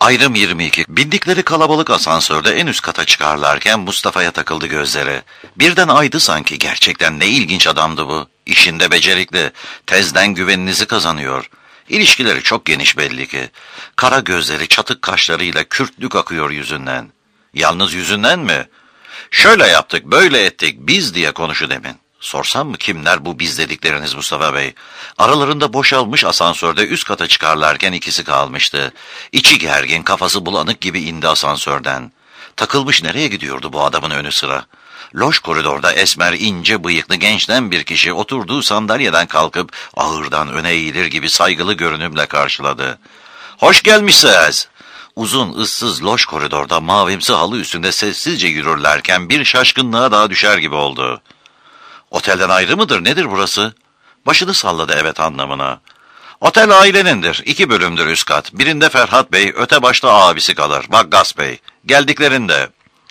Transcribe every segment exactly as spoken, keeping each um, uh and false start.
Ayrım yirmi iki. Bindikleri kalabalık asansörde en üst kata çıkarlarken Mustafa'ya takıldı gözleri. Birden aydı sanki. Gerçekten ne ilginç adamdı bu. İşinde becerikli. Tezden güveninizi kazanıyor. İlişkileri çok geniş belli ki. Kara gözleri, çatık kaşlarıyla kürtlük akıyor yüzünden. Yalnız yüzünden mi? Şöyle yaptık, böyle ettik, biz diye konuşu demin. Sorsam mı kimler bu biz dedikleriniz Mustafa Bey? Aralarında boşalmış asansörde üst kata çıkarlarken ikisi kalmıştı. İçi gergin, kafası bulanık gibi indi asansörden. Takılmış nereye gidiyordu bu adamın önü sıra? Loş koridorda esmer, ince bıyıklı gençten bir kişi oturduğu sandalyeden kalkıp ağırdan öne eğilir gibi saygılı görünümle karşıladı. "Hoş gelmişsiniz." Uzun, ıssız loş koridorda mavimsi halı üstünde sessizce yürürlerken bir şaşkınlığa daha düşer gibi oldu. "Otelden ayrı mıdır, nedir burası?" Başını salladı evet anlamına. "Otel ailenindir. İki bölümdür üst kat. Birinde Ferhat Bey, öte başta abisi kalır. Vakkas Bey. Geldiklerinde."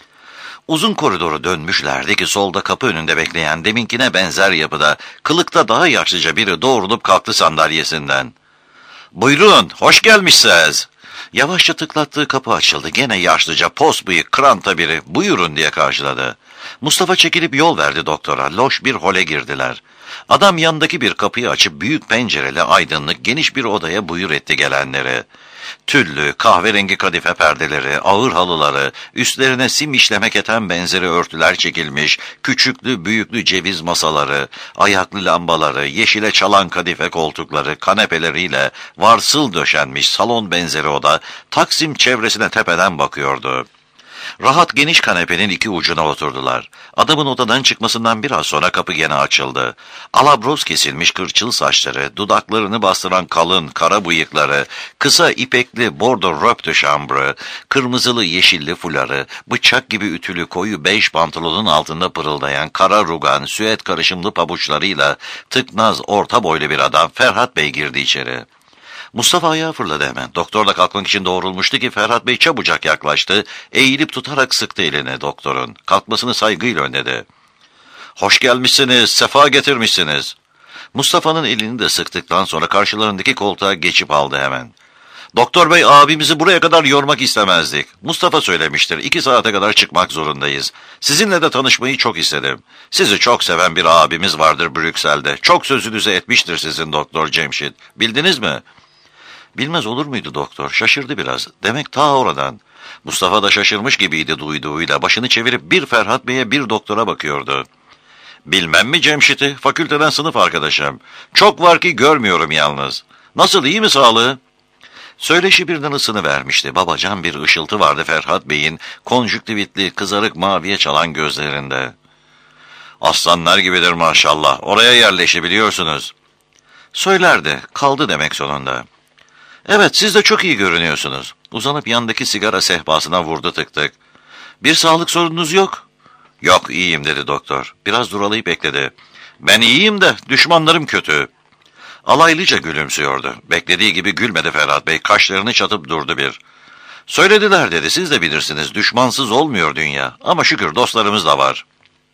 Uzun koridoru dönmüşlerdi ki solda kapı önünde bekleyen deminkine benzer yapıda, kılıkta daha yaşlıca biri doğrulup kalktı sandalyesinden. "Buyurun, hoş gelmişsiniz." Yavaşça tıklattığı kapı açıldı. Gene yaşlıca, pos bıyık, kranta biri "buyurun" diye karşıladı. Mustafa çekilip yol verdi doktora. Loş bir hole girdiler. Adam yandaki bir kapıyı açıp büyük pencereli, aydınlık, geniş bir odaya buyur etti gelenleri. Tüllü, kahverengi kadife perdeleri, ağır halıları, üstlerine sim işleme keten benzeri örtüler çekilmiş, küçüklü büyüklü ceviz masaları, ayaklı lambaları, yeşile çalan kadife koltukları, kanepeleriyle varsıl döşenmiş salon benzeri oda, Taksim çevresine tepeden bakıyordu. Rahat geniş kanepenin iki ucuna oturdular. Adamın odadan çıkmasından biraz sonra kapı gene açıldı. Alabroz kesilmiş kırçıl saçları, dudaklarını bastıran kalın kara bıyıkları, kısa ipekli bordo robe de chambre, kırmızılı yeşilli fuları, bıçak gibi ütülü koyu bej pantolonun altında pırıldayan kara rugan, süet karışımlı pabuçlarıyla tıknaz orta boylu bir adam Ferhat Bey girdi içeri. Mustafa ayağa fırladı hemen. Doktor da kalkmak için doğrulmuştu ki Ferhat Bey çabucak yaklaştı. Eğilip tutarak sıktı elini doktorun. Kalkmasını saygıyla önledi. "Hoş gelmişsiniz, sefa getirmişsiniz." Mustafa'nın elini de sıktıktan sonra karşılarındaki koltuğa geçip aldı hemen. "Doktor Bey, abimizi buraya kadar yormak istemezdik. Mustafa söylemiştir, iki saate kadar çıkmak zorundayız. Sizinle de tanışmayı çok istedim. Sizi çok seven bir abimiz vardır Brüksel'de. Çok sözünüzü etmiştir sizin Doktor Cemşit. Bildiniz mi?" Bilmez olur muydu doktor? Şaşırdı biraz. Demek ta oradan. Mustafa da şaşırmış gibiydi duyduğuyla. Başını çevirip bir Ferhat Bey'e bir doktora bakıyordu. "Bilmem mi Cemşit'i? Fakülteden sınıf arkadaşım. Çok var ki görmüyorum yalnız. Nasıl, iyi mi sağlığı?" Söyleşi birden ısınıvermişti. Babacan bir ışıltı vardı Ferhat Bey'in konjüktivitli, kızarık maviye çalan gözlerinde. "Aslanlar gibidir maşallah. Oraya yerleşebiliyorsunuz." Söylerdi. Kaldı demek sonunda. "Evet, siz de çok iyi görünüyorsunuz." Uzanıp yandaki sigara sehpasına vurdu tık tık. "Bir sağlık sorununuz yok?" "Yok, iyiyim" dedi doktor. Biraz duralayıp ekledi. "Ben iyiyim de düşmanlarım kötü." Alaylıca gülümsüyordu. Beklediği gibi gülmedi Ferhat Bey. Kaşlarını çatıp durdu bir. "Söylediler" dedi. "Siz de bilirsiniz. Düşmansız olmuyor dünya. Ama şükür dostlarımız da var."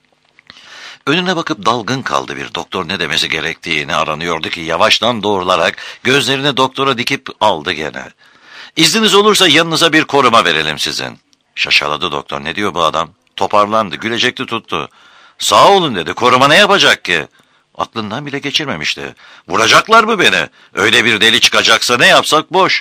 Önüne bakıp dalgın kaldı bir. Doktor ne demesi gerektiğini aranıyordu ki yavaştan doğrularak gözlerini doktora dikip aldı gene. "İzniniz olursa yanınıza bir koruma verelim sizin." Şaşaladı doktor. Ne diyor bu adam? Toparlandı. Gülecekti tuttu. "Sağ olun" dedi. "Koruma ne yapacak ki?" Aklından bile geçirmemişti. "Vuracaklar mı beni? Öyle bir deli çıkacaksa ne yapsak boş."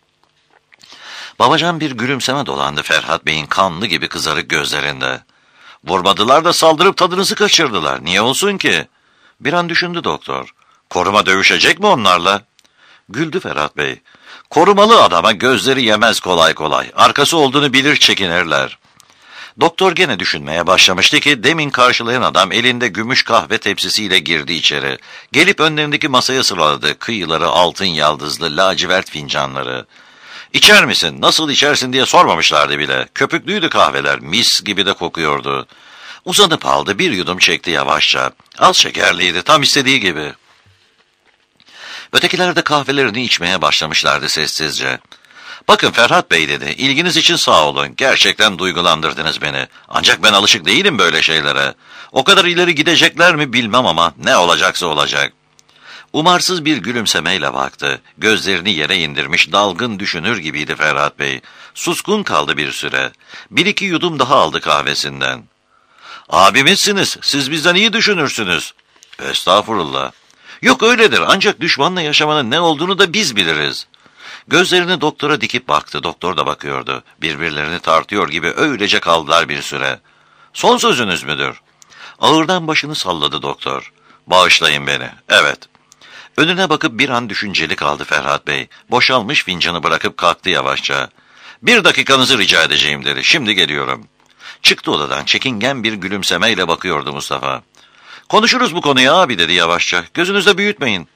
Babacan bir gülümseme dolandı Ferhat Bey'in kanlı gibi kızarık gözlerinde. "Vurmadılar da saldırıp tadınızı kaçırdılar. Niye olsun ki?" Bir an düşündü doktor. "Koruma dövüşecek mi onlarla?" Güldü Ferhat Bey. "Korumalı adama gözleri yemez kolay kolay. Arkası olduğunu bilir, çekinirler." Doktor gene düşünmeye başlamıştı ki demin karşılayan adam elinde gümüş kahve tepsisiyle girdi içeri. Gelip önlerindeki masaya sıraladı kıyıları altın yaldızlı lacivert fincanları. "İçer misin, nasıl içersin?" diye sormamışlardı bile. Köpüklüydü kahveler, mis gibi de kokuyordu. Uzanıp aldı, bir yudum çekti yavaşça. Az şekerliydi, tam istediği gibi. Ötekiler de kahvelerini içmeye başlamışlardı sessizce. "Bakın Ferhat Bey" dedi, "ilginiz için sağ olun. Gerçekten duygulandırdınız beni. Ancak ben alışık değilim böyle şeylere. O kadar ileri gidecekler mi bilmem ama ne olacaksa olacak." Umarsız bir gülümsemeyle baktı. Gözlerini yere indirmiş, dalgın düşünür gibiydi Ferhat Bey. Suskun kaldı bir süre. Bir iki yudum daha aldı kahvesinden. Abimizsiniz, siz bizden iyi düşünürsünüz. Estağfurullah. Yok öyledir, ancak düşmanla yaşamanın ne olduğunu da biz biliriz. Gözlerini doktora dikip baktı, doktor da bakıyordu. Birbirlerini tartıyor gibi öylece kaldılar bir süre. Son sözünüz müdür? Ağırdan başını salladı doktor. Bağışlayın beni, evet. Önüne bakıp bir an düşünceli kaldı Ferhat Bey. Boşalmış fincanı bırakıp kalktı yavaşça. Bir dakikanızı rica edeceğim dedi, şimdi geliyorum. Çıktı odadan, çekingen bir gülümsemeyle bakıyordu Mustafa. Konuşuruz bu konuyu abi dedi yavaşça. Gözünüzde büyütmeyin.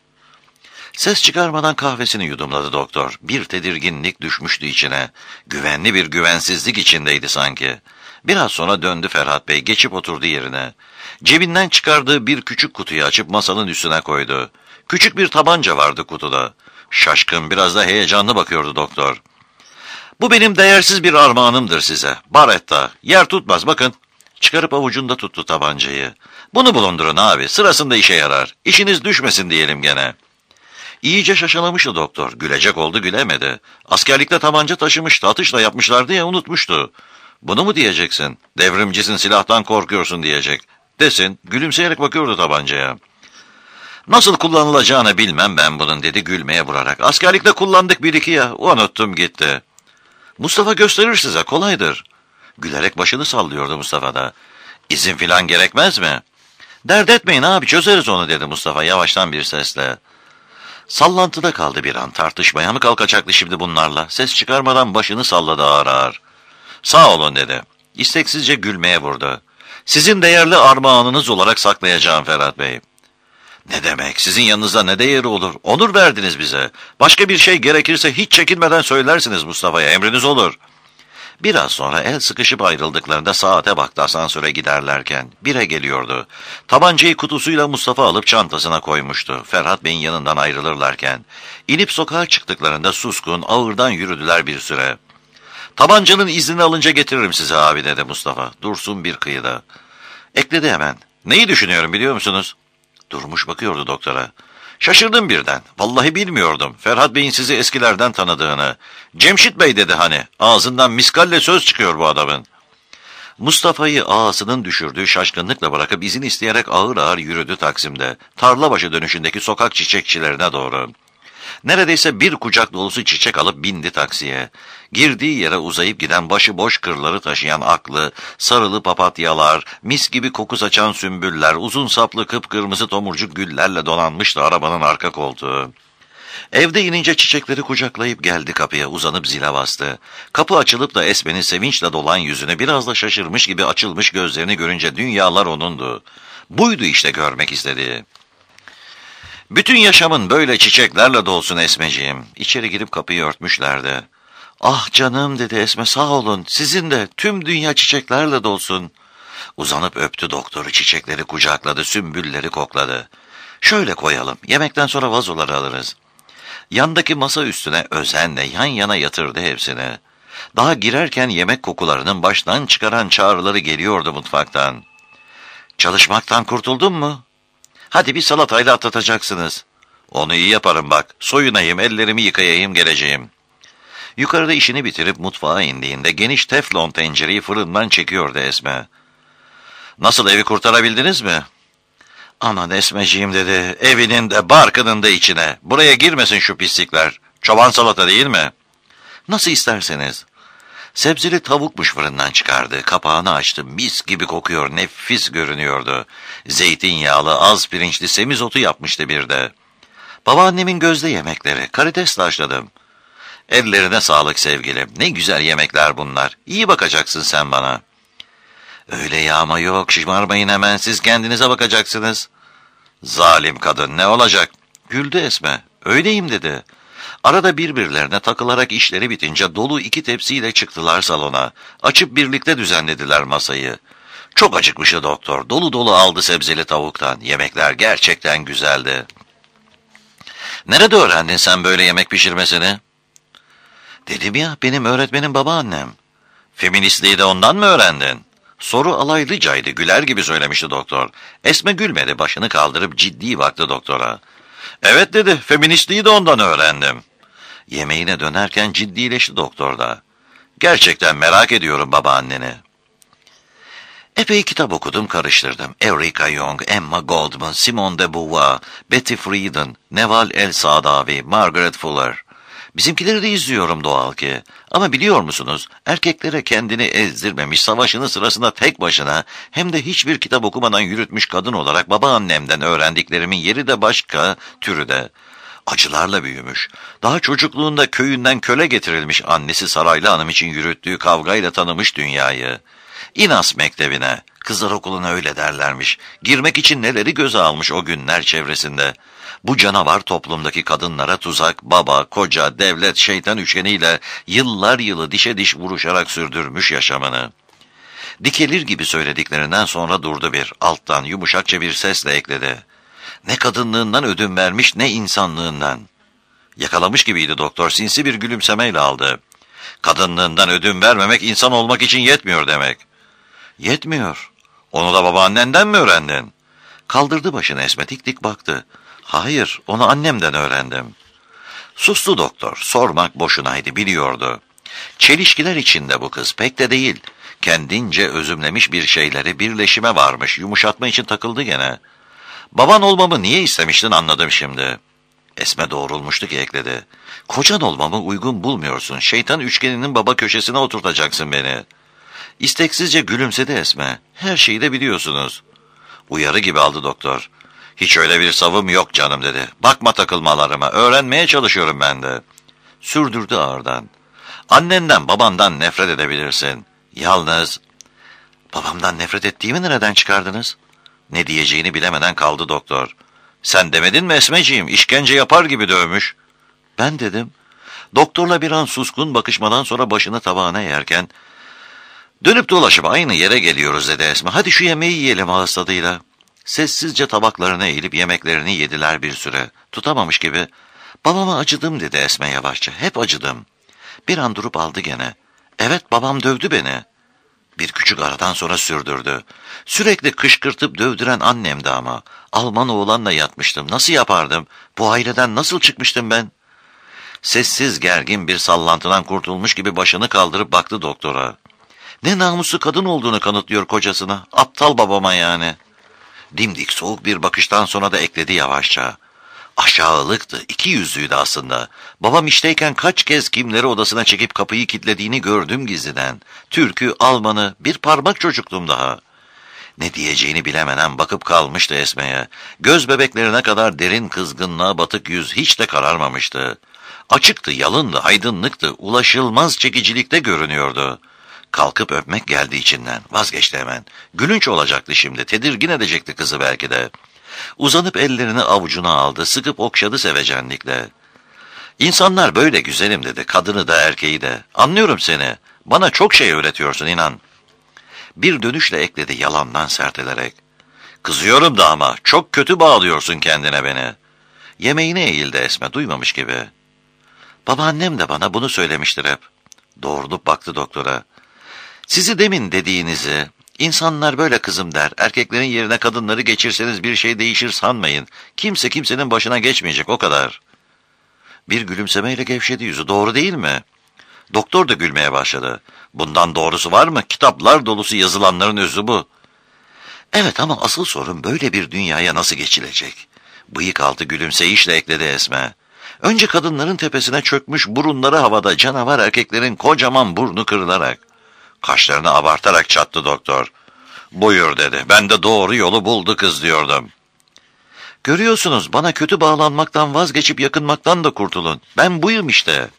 Ses çıkarmadan kahvesini yudumladı doktor. Bir tedirginlik düşmüştü içine. Güvenli bir güvensizlik içindeydi sanki. Biraz sonra döndü Ferhat Bey, geçip oturdu yerine. Cebinden çıkardığı bir küçük kutuyu açıp masanın üstüne koydu. Küçük bir tabanca vardı kutuda. Şaşkın, biraz da heyecanlı bakıyordu doktor. Bu benim değersiz bir armağanımdır size. Baretta. Yer tutmaz bakın. Çıkarıp avucunda tuttu tabancayı. Bunu bulundurun abi. Sırasında işe yarar. İşiniz düşmesin diyelim gene. İyice şaşalamıştı doktor. Gülecek oldu, gülemedi. Askerlikte tabanca taşımıştı. Atışla yapmışlardı ya, unutmuştu. Bunu mu diyeceksin? Devrimcisin, silahtan korkuyorsun diyecek. Desin. Gülümseyerek bakıyordu tabancaya. Nasıl kullanılacağını bilmem ben bunun dedi gülmeye vurarak. Askerlikte kullandık bir iki ya. Unuttum gitti. Mustafa gösterir size, kolaydır. Gülerek başını sallıyordu Mustafa da. İzin filan gerekmez mi? Dert etmeyin abi, çözeriz onu dedi Mustafa yavaştan bir sesle. Sallantıda kaldı bir an. Tartışmaya mı kalkacaktı şimdi bunlarla? Ses çıkarmadan başını salladı ağır ağır. Sağ olun dedi. İsteksizce gülmeye vurdu. Sizin değerli armağanınız olarak saklayacağım Ferhat Bey. Ne demek? Sizin yanınızda ne değeri olur? Onur verdiniz bize. Başka bir şey gerekirse hiç çekinmeden söylersiniz Mustafa'ya. Emriniz olur. Biraz sonra el sıkışıp ayrıldıklarında saate baktı asansöre giderlerken. Bire geliyordu. Tabancayı kutusuyla Mustafa alıp çantasına koymuştu. Ferhat Bey'in yanından ayrılırlarken. İnip sokağa çıktıklarında suskun, ağırdan yürüdüler bir süre. Tabancanın iznini alınca getiririm size abi dedi Mustafa. Dursun bir kıyıda. Ekledi hemen. Neyi düşünüyorum biliyor musunuz? Durmuş bakıyordu doktora. Şaşırdım birden. Vallahi bilmiyordum. Ferhat Bey'in sizi eskilerden tanıdığını. Cemşit Bey dedi hani. Ağzından miskalle söz çıkıyor bu adamın. Mustafa'yı ağasının düşürdüğü şaşkınlıkla bırakıp izin isteyerek ağır ağır yürüdü Taksim'de. Tarlabaşı dönüşündeki sokak çiçekçilerine doğru. Neredeyse bir kucak dolusu çiçek alıp bindi taksiye. Girdiği yere uzayıp giden başıboş kırları taşıyan aklı, sarılı papatyalar, mis gibi koku saçan sümbüller, uzun saplı kıpkırmızı tomurcuk güllerle donanmıştı arabanın arka koltuğu. Evde inince çiçekleri kucaklayıp geldi kapıya, uzanıp zile bastı. Kapı açılıp da Esme'nin sevinçle dolan yüzünü, biraz da şaşırmış gibi açılmış gözlerini görünce dünyalar onundu. Buydu işte görmek istediği. Bütün yaşamın böyle çiçeklerle dolsun Esmeciğim. İçeri girip kapıyı örtmüşlerdi. Ah canım dedi Esme, sağ olun. Sizin de tüm dünya çiçeklerle dolsun. Uzanıp öptü doktoru, çiçekleri kucakladı, sümbülleri kokladı. Şöyle koyalım, yemekten sonra vazoları alırız. Yandaki masa üstüne özenle yan yana yatırdı hepsini. Daha girerken yemek kokularının baştan çıkaran çağrıları geliyordu mutfaktan. Çalışmaktan kurtuldun mu? Hadi bir salatayla atlatacaksınız. Onu iyi yaparım bak. Soyunayım, ellerimi yıkayayım, geleceğim. Yukarıda işini bitirip mutfağa indiğinde geniş teflon tencereyi fırından çekiyordu Esme. Nasıl, evi kurtarabildiniz mi? Aman Esmeciğim dedi. Evinin de barkının da içine. Buraya girmesin şu pislikler. Çoban salata değil mi? Nasıl isterseniz. Sebzeli tavukmuş fırından çıkardı. Kapağını açtı. Mis gibi kokuyor. Nefis görünüyordu. Zeytinyağlı, az pirinçli semizotu yapmıştı bir de. Babaannemin gözde yemekleri. Karidesle haşladım. Ellerine sağlık sevgilim. Ne güzel yemekler bunlar. İyi bakacaksın sen bana. Öyle yağma yok. Şımarmayın hemen. Siz kendinize bakacaksınız. Zalim kadın, ne olacak? Güldü Esme. Öyleyim dedi. Arada birbirlerine takılarak işleri bitince dolu iki tepsiyle çıktılar salona. Açıp birlikte düzenlediler masayı. Çok acıkmıştı doktor. Dolu dolu aldı sebzeli tavuktan. Yemekler gerçekten güzeldi. Nerede öğrendin sen böyle yemek pişirmesini? Dedim ya, benim öğretmenim babaannem. Feministliği de ondan mı öğrendin? Soru alaylıcaydı, güler gibi söylemişti doktor. Esme gülmedi, başını kaldırıp ciddi baktı doktora. Evet dedi, feministliği de ondan öğrendim. Yemeğine dönerken ciddileşti doktor da. Gerçekten merak ediyorum babaanneni. Epey kitap okudum, karıştırdım. Eureka Young, Emma Goldman, Simone de Beauvoir, Betty Friedan, Neval El-Saadavi, Margaret Fuller. Bizimkileri de izliyorum doğal ki. Ama biliyor musunuz, erkeklere kendini ezdirmemiş, savaşının sırasında tek başına hem de hiçbir kitap okumadan yürütmüş kadın olarak babaannemden öğrendiklerimin yeri de başka, türü de. Acılarla büyümüş. Daha çocukluğunda köyünden köle getirilmiş annesi Saraylı Hanım için yürüttüğü kavgayla tanımış dünyayı. İnas Mektebi'ne, kızlar okuluna öyle derlermiş. Girmek için neleri göze almış o günler çevresinde. Bu canavar toplumdaki kadınlara tuzak, baba, koca, devlet, şeytan üçgeniyle yıllar yılı dişe diş vuruşarak sürdürmüş yaşamını. Dikelir gibi söylediklerinden sonra durdu bir, alttan yumuşakça bir sesle ekledi. Ne kadınlığından ödün vermiş, ne insanlığından. Yakalamış gibiydi doktor, sinsi bir gülümsemeyle aldı. Kadınlığından ödün vermemek insan olmak için yetmiyor demek. Yetmiyor. Onu da babaannenden mi öğrendin? Kaldırdı başını Esme, dik dik baktı. Hayır, onu annemden öğrendim. Sustu doktor, sormak boşunaydı, biliyordu. Çelişkiler içinde bu kız, pek de değil. Kendince özümlemiş bir şeyleri birleşime varmış, yumuşatma için takıldı gene. Baban olmamı niye istemiştin anladım şimdi. Esme doğrulmuştu ki ekledi. Kocan olmamı uygun bulmuyorsun, şeytan üçgeninin baba köşesine oturtacaksın beni. İsteksizce gülümsedi Esme. Her şeyi de biliyorsunuz. Uyarı gibi aldı doktor. Hiç öyle bir savım yok canım dedi. Bakma takılmalarıma, öğrenmeye çalışıyorum ben de. Sürdürdü ağırdan. Annenden babandan nefret edebilirsin. Yalnız... Babamdan nefret ettiğimi nereden çıkardınız? Ne diyeceğini bilemeden kaldı doktor. Sen demedin mi Esmeciğim, işkence yapar gibi dövmüş. Ben dedim. Doktorla bir an suskun bakışmadan sonra başını tabağına yerken... Dönüp dolaşıp aynı yere geliyoruz dedi Esme. Hadi şu yemeği yiyelim ağız tadıyla. Sessizce tabaklarına eğilip yemeklerini yediler bir süre. Tutamamış gibi. Babama acıdım dedi Esme yavaşça. Hep acıdım. Bir an durup aldı gene. Evet, babam dövdü beni. Bir küçük aradan sonra sürdürdü. Sürekli kışkırtıp dövdüren annemdi ama. Alman oğlanla yatmıştım. Nasıl yapardım? Bu aileden nasıl çıkmıştım ben? Sessiz gergin bir sallantıdan kurtulmuş gibi başını kaldırıp baktı doktora. Ne namuslu kadın olduğunu kanıtlıyor kocasına. Aptal babama yani. Dimdik soğuk bir bakıştan sonra da ekledi yavaşça. Aşağılıktı, iki yüzlüydü aslında. Babam işteyken kaç kez kimleri odasına çekip kapıyı kilitlediğini gördüm gizliden. Türk'ü, Alman'ı, bir parmak çocuktum daha. Ne diyeceğini bilemeden bakıp kalmıştı Esme'ye. Göz bebeklerine kadar derin kızgınlığa batık yüz hiç de kararmamıştı. Açıktı, yalındı, aydınlıktı, ulaşılmaz çekicilikte görünüyordu. Kalkıp öpmek geldi içinden. Vazgeçti hemen. Gülünç olacaktı şimdi. Tedirgin edecekti kızı belki de. Uzanıp ellerini avucuna aldı. Sıkıp okşadı sevecenlikle. İnsanlar böyle güzelim dedi. Kadını da erkeği de. Anlıyorum seni. Bana çok şey öğretiyorsun inan. Bir dönüşle ekledi yalandan sertelerek. Kızıyorum da ama çok kötü bağlıyorsun kendine beni. Yemeğine eğildi Esme duymamış gibi. Babaannem de bana bunu söylemiştir hep. Doğrulup baktı doktora. Sizi demin dediğinizi, insanlar böyle kızım der, erkeklerin yerine kadınları geçirseniz bir şey değişir sanmayın. Kimse kimsenin başına geçmeyecek, o kadar. Bir gülümsemeyle gevşedi yüzü, doğru değil mi? Doktor da gülmeye başladı. Bundan doğrusu var mı? Kitaplar dolusu yazılanların özü bu. Evet ama asıl sorun böyle bir dünyaya nasıl geçilecek? Bıyık altı gülümseyişle ekledi Esme. Önce kadınların tepesine çökmüş burunları havada, canavar erkeklerin kocaman burnu kırılarak. Kaşlarını abartarak çattı doktor. Buyur dedi. Ben de doğru yolu buldu kız diyordum. Görüyorsunuz, bana kötü bağlanmaktan vazgeçip yakınmaktan da kurtulun. Ben buyum işte.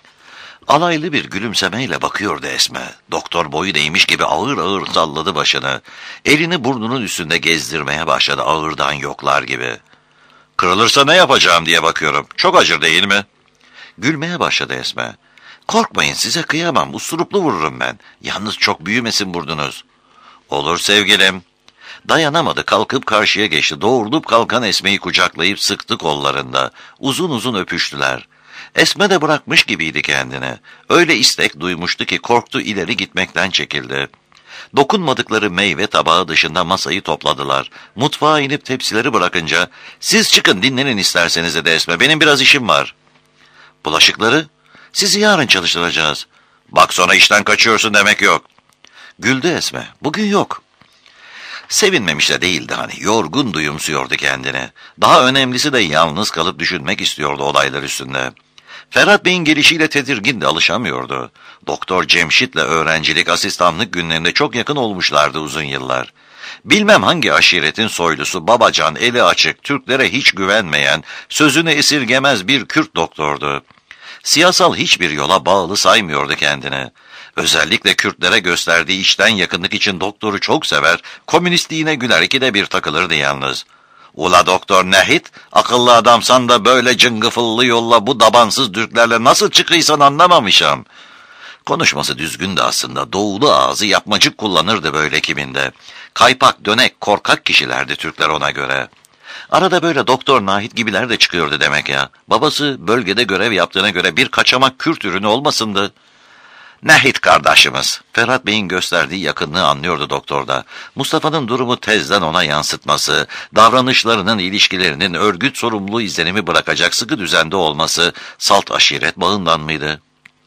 Alaylı bir gülümsemeyle bakıyordu Esme. Doktor boyu değmiş gibi ağır ağır salladı başını. Elini burnunun üstünde gezdirmeye başladı ağırdan yoklar gibi. Kırılırsa ne yapacağım diye bakıyorum. Çok acır değil mi? Gülmeye başladı Esme. Korkmayın, size kıyamam, usturuplu vururum ben. Yalnız çok büyümesin burnunuz. Olur sevgilim. Dayanamadı, kalkıp karşıya geçti. Doğrulup kalkan Esme'yi kucaklayıp sıktı kollarında. Uzun uzun öpüştüler. Esme de bırakmış gibiydi kendini. Öyle istek duymuştu ki korktu, ileri gitmekten çekildi. Dokunmadıkları meyve tabağı dışında masayı topladılar. Mutfağa inip tepsileri bırakınca, siz çıkın dinlenin isterseniz dedi Esme, benim biraz işim var. Bulaşıkları? Sizi yarın çalıştıracağız. Bak sonra işten kaçıyorsun demek yok. Güldü Esme, bugün yok. Sevinmemiş de değildi hani, yorgun duyumsuyordu kendini. Daha önemlisi de yalnız kalıp düşünmek istiyordu olaylar üstünde. Ferhat Bey'in gelişiyle tedirgindi, alışamıyordu. Doktor Cemşit'le öğrencilik, asistanlık günlerinde çok yakın olmuşlardı uzun yıllar. Bilmem hangi aşiretin soylusu babacan, eli açık, Türklere hiç güvenmeyen, sözünü esirgemez bir Kürt doktordu. Siyasal hiçbir yola bağlı saymıyordu kendini. Özellikle Kürtlere gösterdiği içten yakınlık için doktoru çok sever, komünistliğine güler, ikide bir takılırdı yalnız. Ula doktor Nehit, akıllı adamsan da böyle cıngıfıllı yolla bu dabansız Türklerle nasıl çıkıysan anlamamışam. Konuşması düzgündü aslında, doğulu ağzı yapmacık kullanırdı böyle kiminde. Kaypak, dönek, korkak kişilerdi Türkler ona göre. Arada böyle doktor Nahit gibiler de çıkıyordu demek ya. Babası bölgede görev yaptığına göre bir kaçamak Kürt ürünü olmasındı. Nahit kardeşimiz. Ferhat Bey'in gösterdiği yakınlığı anlıyordu doktorda. Mustafa'nın durumu tezden ona yansıtması, davranışlarının, ilişkilerinin örgüt sorumluluğu izlenimi bırakacak sıkı düzende olması salt aşiret bağından mıydı?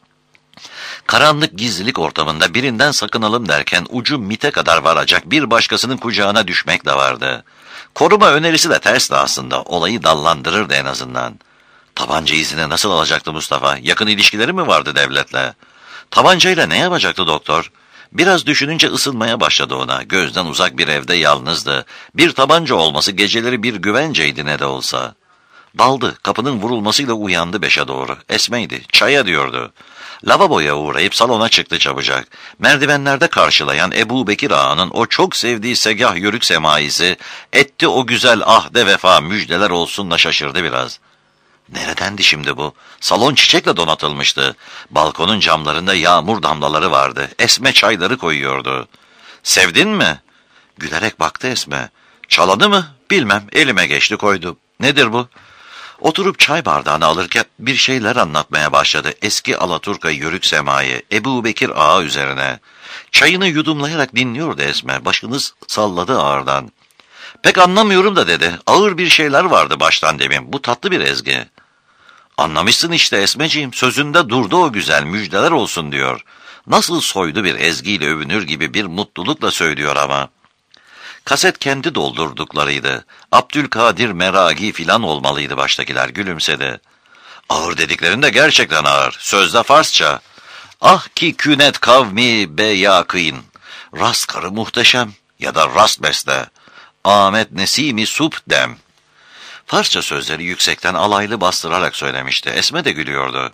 Karanlık gizlilik ortamında birinden sakınalım derken ucu MİT'e kadar varacak bir başkasının kucağına düşmek de vardı. Koruma önerisi de tersti aslında, olayı dallandırırdı en azından. Tabanca izini nasıl alacaktı Mustafa? Yakın ilişkileri mi vardı devletle? Tabancayla ne yapacaktı doktor? Biraz düşününce ısınmaya başladı ona. Gözden uzak bir evde yalnızdı. Bir tabanca olması geceleri bir güvenceydi ne de olsa. Daldı, kapının vurulmasıyla uyandı beşe doğru. Esmeydi, çaya diyordu. Lavaboya uğrayıp salona çıktı çabucak. Merdivenlerde karşılayan Ebu Bekir Ağa'nın o çok sevdiği segah yörük semaisi, etti o güzel ahde vefa müjdeler olsunla şaşırdı biraz. Neredendi şimdi bu? Salon çiçekle donatılmıştı. Balkonun camlarında yağmur damlaları vardı. Esme çayları koyuyordu. Sevdin mi? Gülerek baktı Esme. Çaladı mı? Bilmem. Elime geçti koydu. Nedir bu? Oturup çay bardağını alırken bir şeyler anlatmaya başladı. Eski Alaturka yörük semayı, Ebu Bekir Ağa üzerine. Çayını yudumlayarak dinliyordu Esme. Başını salladı ağırdan. Pek anlamıyorum da dedi. Ağır bir şeyler vardı baştan demin. Bu tatlı bir ezgi. Anlamışsın işte Esmeciğim. Sözünde durdu o güzel, müjdeler olsun diyor. Nasıl soylu bir ezgiyle övünür gibi bir mutlulukla söylüyor ama. Kaset kendi doldurduklarıydı. Abdülkadir Meragi filan olmalıydı baştakiler, gülümsedi. Ağır dediklerinde gerçekten ağır. Sözde Farsça. Ah ki künet kavmi be yakîn. Rast karı muhteşem ya da rast beste. Ahmet Nesimi Sup dem. Farsça sözleri yüksekten alaylı bastırarak söylemişti. Esme de gülüyordu.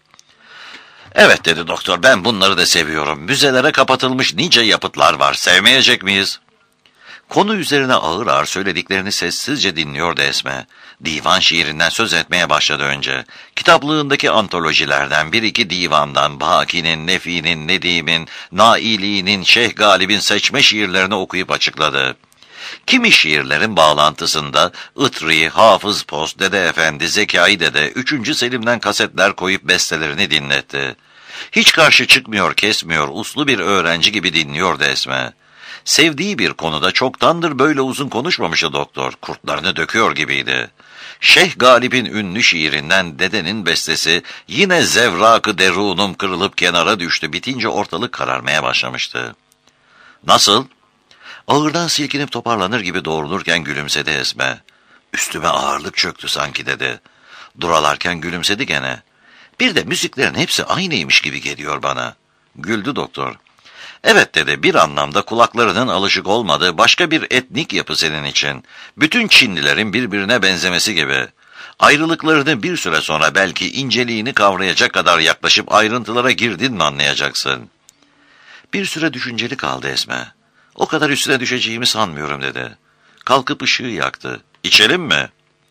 Evet dedi doktor, ben bunları da seviyorum. Müzelere kapatılmış nice yapıtlar var. Sevmeyecek miyiz? Konu üzerine ağır ağır söylediklerini sessizce dinliyordu Esme. Divan şiirinden söz etmeye başladı önce. Kitaplığındaki antolojilerden bir iki divandan Baki'nin, Nefi'nin, Nedim'in, Naili'nin, Şeyh Galip'in seçme şiirlerini okuyup açıkladı. Kimi şiirlerin bağlantısında Itri, Hafız Post, Dede Efendi, Zekai Dede, üçüncü Selim'den kasetler koyup bestelerini dinletti. Hiç karşı çıkmıyor, kesmiyor, uslu bir öğrenci gibi dinliyordu Esme. Sevdiği bir konuda çoktandır böyle uzun konuşmamıştı doktor, kurtlarını döküyor gibiydi. Şeyh Galip'in ünlü şiirinden Dede'nin bestesi yine zevrak-ı derunum kırılıp kenara düştü, bitince ortalık kararmaya başlamıştı. Nasıl? Ağırdan silkinip toparlanır gibi doğrulurken gülümsedi Esme. Üstüme ağırlık çöktü sanki dedi. Duralarken gülümsedi gene. Bir de müziklerin hepsi aynıymış gibi geliyor bana. Güldü doktor. Evet dedi, bir anlamda kulaklarının alışık olmadığı başka bir etnik yapı senin için. Bütün Çinlilerin birbirine benzemesi gibi. Ayrılıklarını bir süre sonra belki inceliğini kavrayacak kadar yaklaşıp ayrıntılara girdin mi anlayacaksın. Bir süre düşünceli kaldı Esme. O kadar üstüne düşeceğimi sanmıyorum dedi. Kalkıp ışığı yaktı. İçelim mi?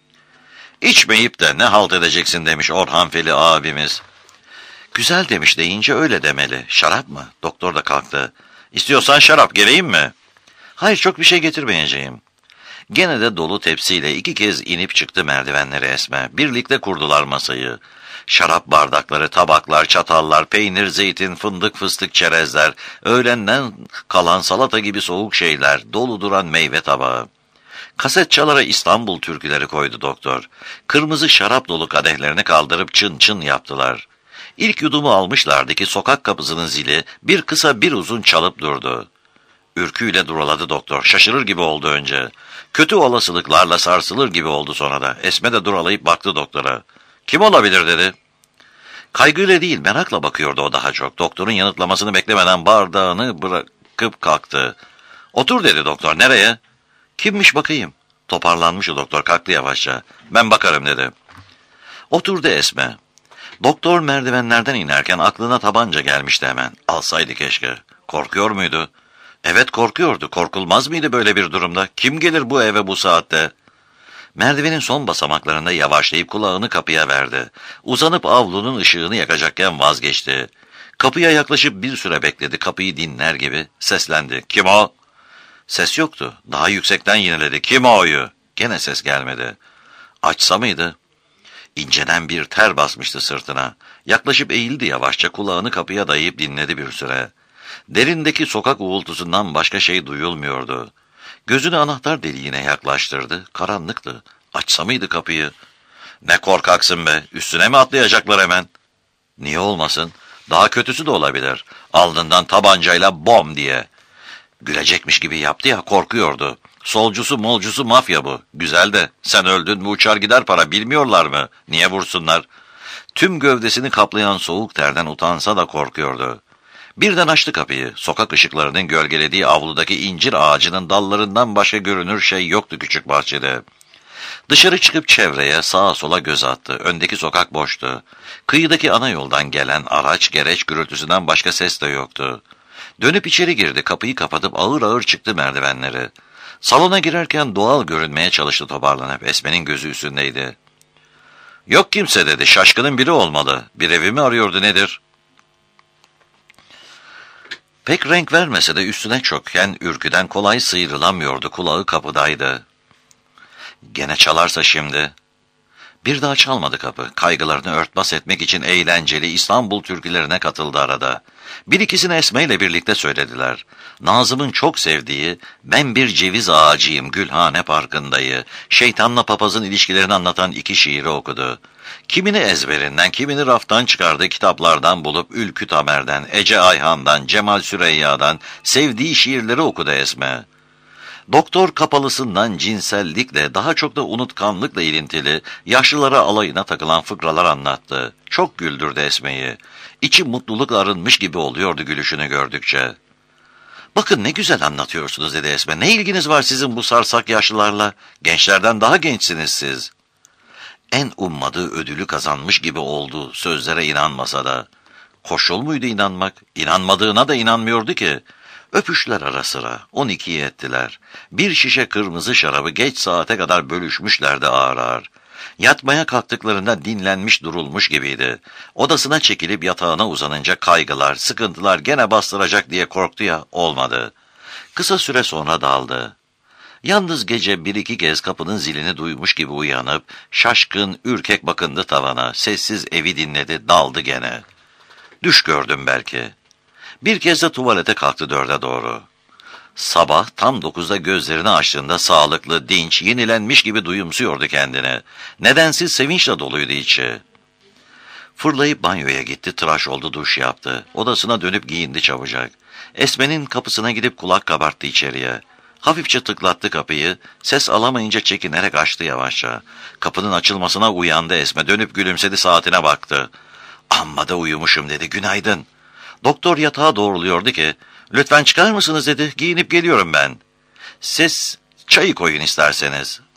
İçmeyip de ne halt edeceksin demiş Orhanfeli abimiz. Güzel demiş deyince öyle demeli. Şarap mı? Doktor da kalktı. İstiyorsan şarap geleyim mi? Hayır, çok bir şey getirmeyeceğim. Gene de dolu tepsiyle iki kez inip çıktı merdivenleri Esme. Birlikte kurdular masayı. Şarap bardakları, tabaklar, çatallar, peynir, zeytin, fındık, fıstık, çerezler, öğlenden kalan salata gibi soğuk şeyler, dolu duran meyve tabağı. Kaset çalara İstanbul türküleri koydu doktor. Kırmızı şarap dolu kadehlerini kaldırıp çın çın yaptılar. İlk yudumu almışlardı ki sokak kapısının zili bir kısa bir uzun çalıp durdu. Ürküyle duruladı doktor. Şaşırır gibi oldu önce. Kötü olasılıklarla sarsılır gibi oldu sonra da. Esme de duralayıp baktı doktora. Kim olabilir dedi. Kaygıyla değil merakla bakıyordu o daha çok. Doktorun yanıtlamasını beklemeden bardağını bırakıp kalktı. Otur dedi doktor. Nereye? Kimmiş bakayım? Toparlanmış o doktor, kalktı yavaşça. Ben bakarım dedi. Oturdu Esme. Doktor merdivenlerden inerken aklına tabanca gelmişti hemen. Alsaydı keşke. Korkuyor muydu? Evet korkuyordu. Korkulmaz mıydı böyle bir durumda? Kim gelir bu eve bu saatte? Merdivenin son basamaklarında yavaşlayıp kulağını kapıya verdi. Uzanıp avlunun ışığını yakacakken vazgeçti. Kapıya yaklaşıp bir süre bekledi. Kapıyı dinler gibi seslendi. Kim o? Ses yoktu. Daha yüksekten yineledi. Kim o'yu? Gene ses gelmedi. Açsa mıydı? İnceden bir ter basmıştı sırtına. Yaklaşıp eğildi yavaşça, kulağını kapıya dayayıp dinledi bir süre. Derindeki sokak uğultusundan başka şey duyulmuyordu. Gözünü anahtar deliğine yaklaştırdı. Karanlıktı. Açsa mıydı kapıyı? Ne korkaksın be. Üstüne mi atlayacaklar hemen? Niye olmasın? Daha kötüsü de olabilir. Alnından tabancayla bom diye. Gülecekmiş gibi yaptı ya, korkuyordu. Solcusu molcusu mafya bu. Güzel de sen öldün mü uçar gider para, bilmiyorlar mı? Niye vursunlar? Tüm gövdesini kaplayan soğuk terden utansa da korkuyordu. Birden açtı kapıyı. Sokak ışıklarının gölgelediği avludaki incir ağacının dallarından başka görünür şey yoktu küçük bahçede. Dışarı çıkıp çevreye sağa sola göz attı. Öndeki sokak boştu. Kıyıdaki ana yoldan gelen araç gereç gürültüsünden başka ses de yoktu. Dönüp içeri girdi. Kapıyı kapatıp ağır ağır çıktı merdivenleri. Salona girerken doğal görünmeye çalıştı toparlanıp. Esme'nin gözü üstündeydi. Yok kimse dedi. Şaşkının biri olmalı. Bir evi mi arıyordu nedir? Pek renk vermese de üstüne çöken ürküden kolay sıyrılamıyordu. Kulağı kapıdaydı. Gene çalarsa şimdi. Bir daha çalmadı kapı. Kaygılarını örtbas etmek için eğlenceli İstanbul türkülerine katıldı arada. Bir ikisini Esme ile birlikte söylediler. Nazım'ın çok sevdiği "Ben bir ceviz ağacıyım Gülhane Parkı'ndayı", şeytanla papazın ilişkilerini anlatan iki şiiri okudu. Kimini ezberinden, kimini raftan çıkardığı kitaplardan bulup Ülkü Tamer'den, Ece Ayhan'dan, Cemal Süreyya'dan sevdiği şiirleri okudu Esme. Doktor kapalısından cinsellikle, daha çok da unutkanlıkla ilintili, yaşlılara alayına takılan fıkralar anlattı. Çok güldürdü Esme'yi. İçi mutluluk arınmış gibi oluyordu gülüşünü gördükçe. "Bakın ne güzel anlatıyorsunuz" dedi Esme. "Ne ilginiz var sizin bu sarsak yaşlılarla? Gençlerden daha gençsiniz siz." En ummadığı ödülü kazanmış gibi oldu, sözlere inanmasa da. Koşul muydu inanmak? İnanmadığına da inanmıyordu ki. Öpüşler ara sıra, on ikiyi ettiler. Bir şişe kırmızı şarabı geç saate kadar bölüşmüşlerdi ağır ağır. Yatmaya kalktıklarında dinlenmiş durulmuş gibiydi. Odasına çekilip yatağına uzanınca kaygılar, sıkıntılar gene bastıracak diye korktu ya, olmadı. Kısa süre sonra daldı. Yalnız gece bir iki kez kapının zilini duymuş gibi uyanıp, şaşkın, ürkek bakındı tavana, sessiz evi dinledi, daldı gene. Düş gördüm belki. Bir kez de tuvalete kalktı dörde doğru. Sabah tam dokuzda gözlerini açtığında sağlıklı, dinç, yenilenmiş gibi duyumsuyordu kendini. Nedensiz sevinçle doluydu içi. Fırlayıp banyoya gitti, tıraş oldu, duş yaptı. Odasına dönüp giyindi çabucak. Esme'nin kapısına gidip kulak kabarttı içeriye. Hafifçe tıklattı kapıyı, ses alamayınca çekinerek açtı yavaşça. Kapının açılmasına uyandı Esme, dönüp gülümsedi, saatine baktı. "Amma da uyumuşum" dedi, "günaydın." Doktor yatağa doğruluyordu ki, "Lütfen çıkar mısınız?" dedi, "Giyinip geliyorum ben." "Ses, çayı koyun isterseniz."